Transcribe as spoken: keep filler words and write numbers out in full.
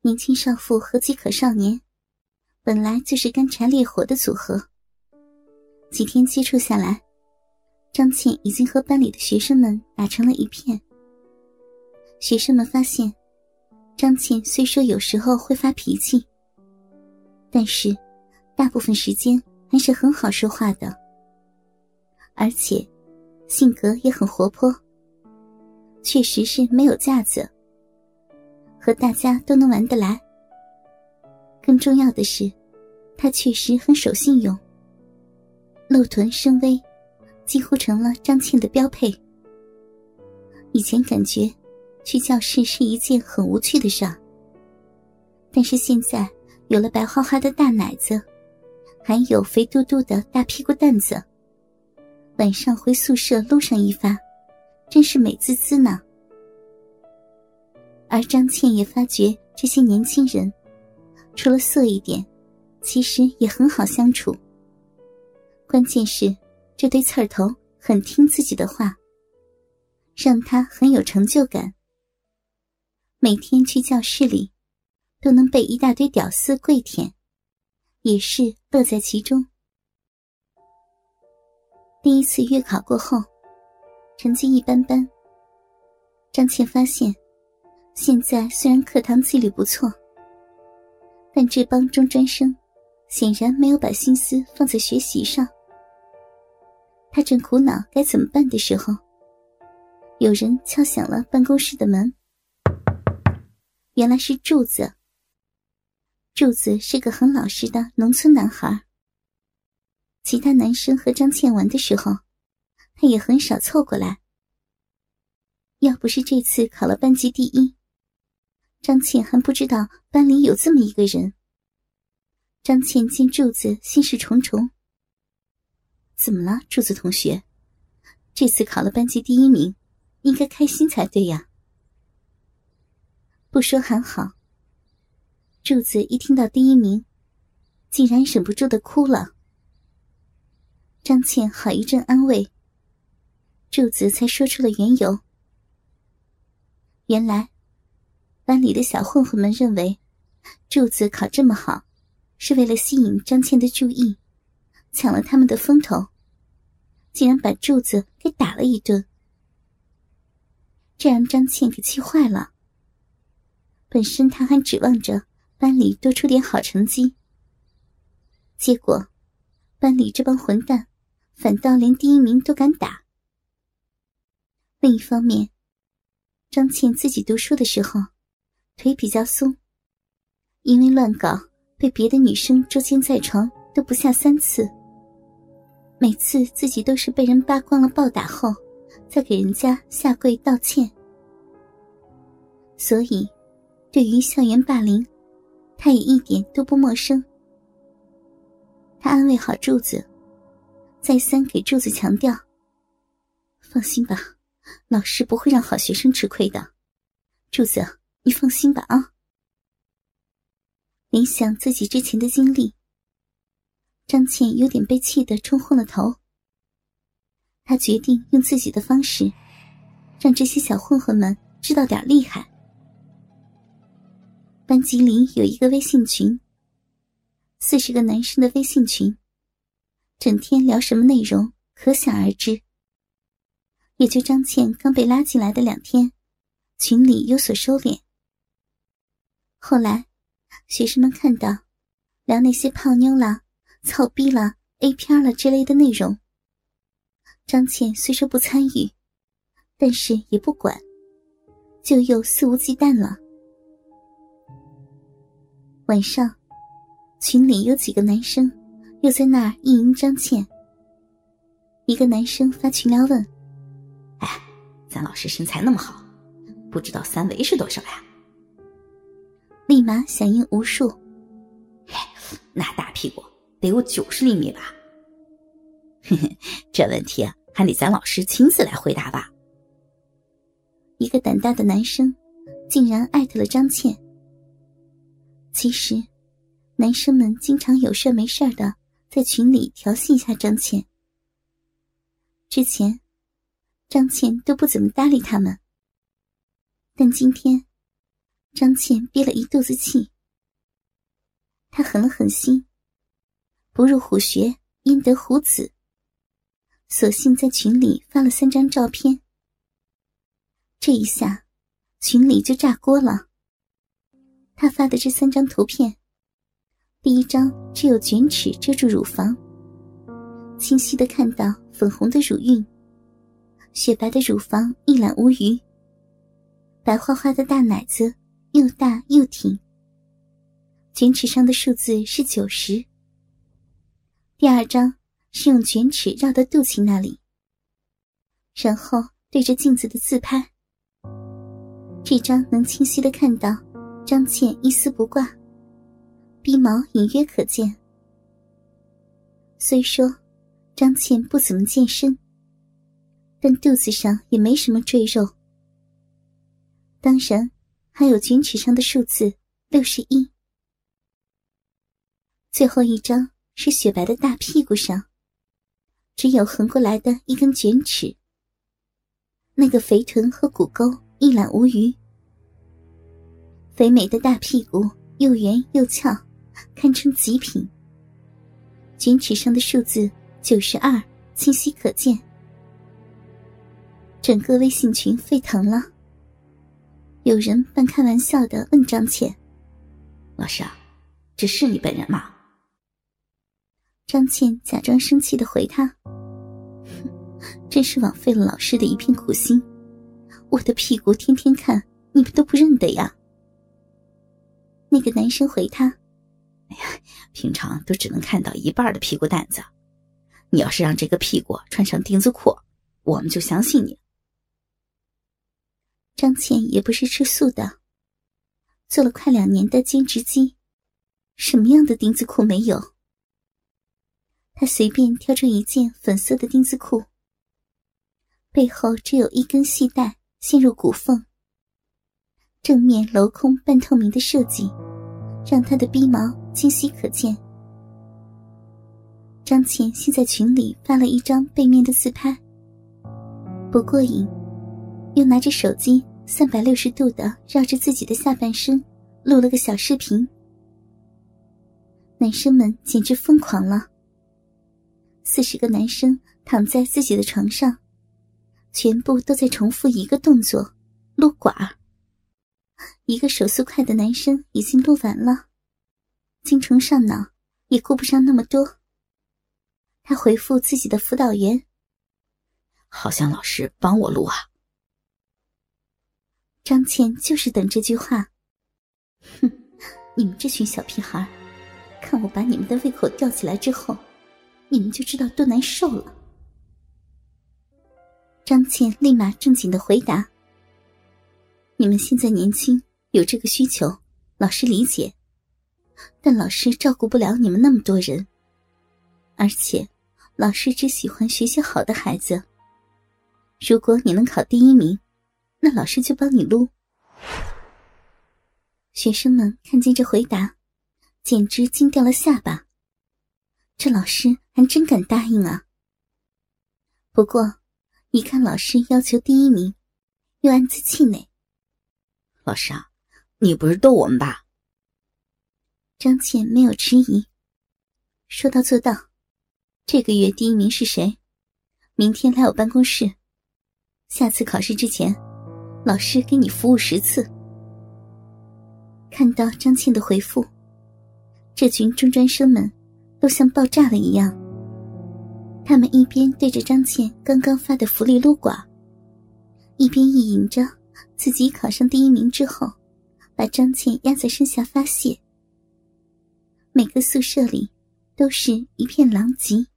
年轻少妇和饥渴少年本来就是干柴烈火的组合，几天接触下来，张倩已经和班里的学生们打成了一片。学生们发现，张倩虽说有时候会发脾气，但是大部分时间还是很好说话的，而且性格也很活泼，确实是没有架子，和大家都能玩得来。更重要的是，她确实很守信用，露臀深 V 几乎成了张倩的标配。以前感觉去教室是一件很无趣的事儿，但是现在有了白花花的大奶子，还有肥嘟嘟的大屁股蛋子，晚上回宿舍撸上一发，真是美滋滋呢。而张倩也发觉这些年轻人除了色一点，其实也很好相处。关键是这对刺儿头很听自己的话，让她很有成就感。每天去教室里都能被一大堆屌丝跪舔，也是乐在其中。第一次月考过后，成绩一般般。张倩发现，现在虽然课堂纪律不错，但这帮中专生显然没有把心思放在学习上。他正苦恼该怎么办的时候，有人敲响了办公室的门。原来是柱子。柱子是个很老实的农村男孩，其他男生和张倩玩的时候，他也很少凑过来。要不是这次考了班级第一，张倩还不知道班里有这么一个人。张倩见柱子心事重重。怎么了，柱子同学？这次考了班级第一名，应该开心才对呀。不说还好，柱子一听到第一名，竟然忍不住地哭了。张倩好一阵安慰，柱子才说出了缘由。原来班里的小混混们认为柱子考这么好，是为了吸引张倩的注意，抢了他们的风头，竟然把柱子给打了一顿。这让张倩给气坏了。本身他还指望着班里多出点好成绩，结果班里这帮混蛋反倒连第一名都敢打。另一方面，张倩自己读书的时候腿比较松，因为乱搞被别的女生捉奸在床都不下三次，每次自己都是被人扒光了暴打后再给人家下跪道歉。所以对于校园霸凌，他也一点都不陌生。他安慰好柱子，再三给柱子强调，放心吧，老师不会让好学生吃亏的，柱子你放心吧啊。联想自己之前的经历，张倩有点被气得冲昏了头。她决定用自己的方式让这些小混混们知道点厉害。班级里有一个微信群，四十个男生的微信群，整天聊什么内容可想而知。也就张倩刚被拉进来的两天，群里有所收敛。后来学生们看到聊那些泡妞啦、操逼啦、A 片啦之类的内容，张倩虽说不参与，但是也不管，就又肆无忌惮了。晚上群里有几个男生又在那儿意淫张倩。一个男生发群聊问， 哎，咱老师身材那么好，不知道三围是多少呀？ 立马响应无数。 那大屁股得有九十厘米吧？嘿嘿，这问题还得咱老师亲自来回答吧。 一个胆大的男生竟然艾特了张倩。其实男生们经常有事没事的在群里调戏一下张倩。之前张倩都不怎么搭理他们，但今天张倩憋了一肚子气。她狠了狠心，不入虎穴焉得虎子，索性在群里发了三张照片。这一下群里就炸锅了。他发的这三张图片，第一张只有卷尺遮住乳房，清晰地看到粉红的乳晕，雪白的乳房一览无余，白花花的大奶子又大又挺。卷尺上的数字是九十。第二张是用卷尺绕到肚脐那里，然后对着镜子的自拍。这张能清晰地看到张倩一丝不挂，逼毛隐约可见。虽说张倩不怎么健身，但肚子上也没什么赘肉。当然还有卷尺上的数字六十一。最后一张是雪白的大屁股上，只有横过来的一根卷尺，那个肥臀和骨沟一览无余。肥美的大屁股又圆又翘，堪称极品。卷尺上的数字九十二清晰可见。整个微信群沸腾了，有人半开玩笑地问张倩：“ 老师啊，这是你本人吗？” 张倩假装生气地回他：“哼，真是枉费了老师的一片苦心，我的屁股天天看，你们都不认得呀。”那个男生回他：“ 哎呀，平常都只能看到一半的屁股蛋子，你要是让这个屁股穿上丁字裤，我们就相信你。” 张倩也不是吃素的，做了快两年的兼职机，什么样的丁字裤没有？她随便挑出一件粉色的丁字裤，背后只有一根细带陷入骨缝，正面镂空半透明的设计，让她的逼毛清晰可见。张倩先在群里发了一张背面的自拍，不过瘾，又拿着手机三百六十度地绕着自己的下半身录了个小视频。男生们简直疯狂了，四十个男生躺在自己的床上，全部都在重复一个动作，撸管儿。一个手速快的男生已经撸完了，精虫上脑，也顾不上那么多。他回复自己的辅导员：“ 好像老师帮我撸啊。” 张倩就是等这句话。哼，你们这群小屁孩，看我把你们的胃口吊起来之后，你们就知道多难受了。张倩立马正经地回答：“你们现在年轻，有这个需求，老师理解，但老师照顾不了你们那么多人，而且老师只喜欢学习好的孩子。如果你能考第一名，那老师就帮你撸。”学生们看见这回答，简直惊掉了下巴。这老师还真敢答应啊！不过一看老师要求第一名，又暗自气馁。 老师啊，你不是逗我们吧？ 张倩没有迟疑，说到做到。这个月第一名是谁？明天来我办公室，下次考试之前，老师给你服务十次。看到张倩的回复，这群中专生们都像爆炸了一样。他们一边对着张倩刚刚发的福利撸管，一边意淫着自己考上第一名之后，把张倩压在身下发泄。每个宿舍里都是一片狼藉。